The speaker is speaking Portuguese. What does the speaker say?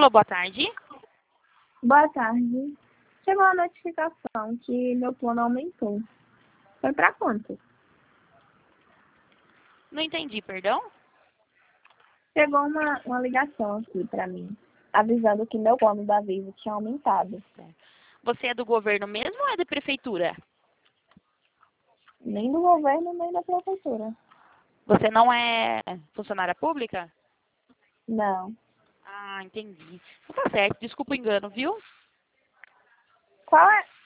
Alô, boa tarde. Boa tarde. Chegou a notificação que meu plano aumentou. Foi para quanto? Não entendi, perdão? Chegou uma ligação aqui para mim, avisando que meu plano da Vivo tinha aumentado. Você é do governo mesmo ou é da prefeitura? Nem do governo, nem da prefeitura. Você não é funcionária pública? Não. Ah, entendi. Tá certo, desculpa o engano, viu? Qual é?